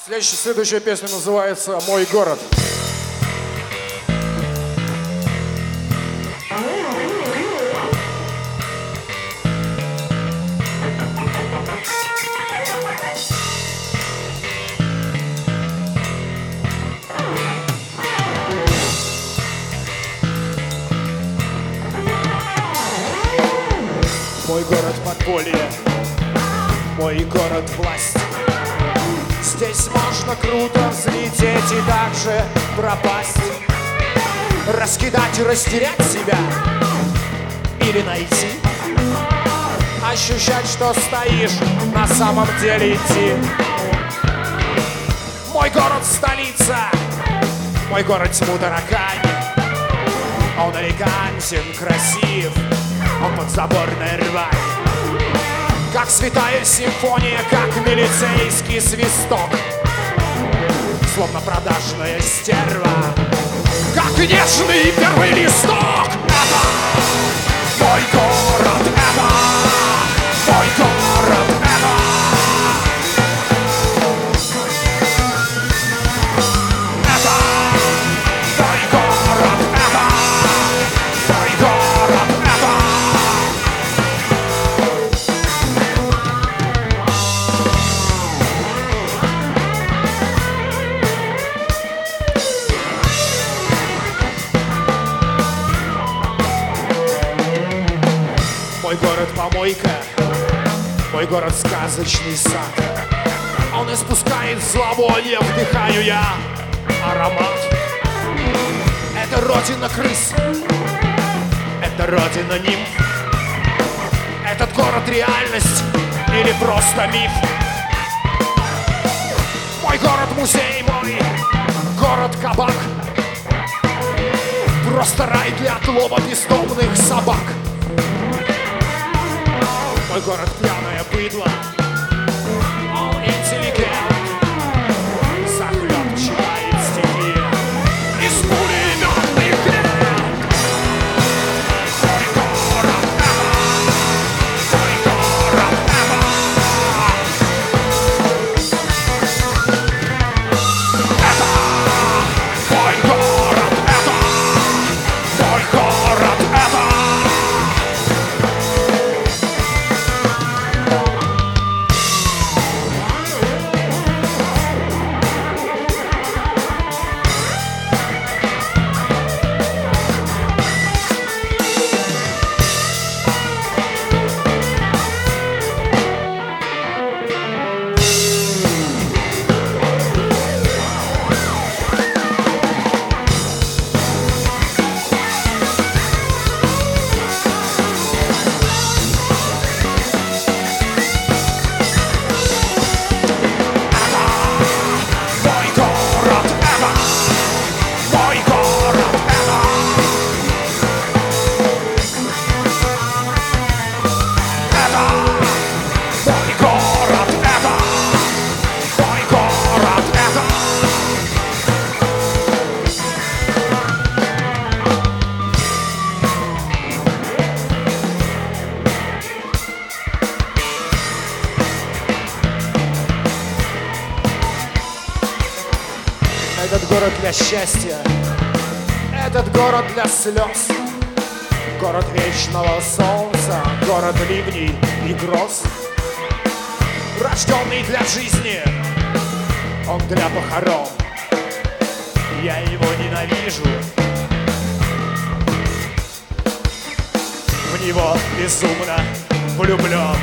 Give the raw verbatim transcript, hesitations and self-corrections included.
Следующая, следующая песня называется «Мой город». Мой город подполье, мой город власть. Здесь можно круто взлететь и также пропасть. Раскидать и растерять себя или найти. Ощущать, что стоишь, на самом деле идти. Мой город столица, мой город тьму таракань. Он элегантен, красив, он подзаборная рвань. Как святая симфония, как милицейский свисток. Словно продажная стерва, как нежный первый листок. Это мой город, это мой город, это Это мой город, это мой город, это Мой город помойка, мой город сказочный сад. Он испускает зловоние, вдыхаю я аромат. Это родина крыс, это родина нимф. Этот город реальность или просто миф? Мой город музей, мой город кабак. Просто рай для отлова бездомных собак. Мой город пьяное быдло, он интеллигент, захлеб читает стихи из пулеметных лент. Мой город, это мой город, это Это мой город, это мой город, это Этот город для счастья, этот город для слез. Город вечного солнца, город ливней и гроз. Рожденный для жизни, он для похорон. Я его ненавижу, в него безумно влюблен.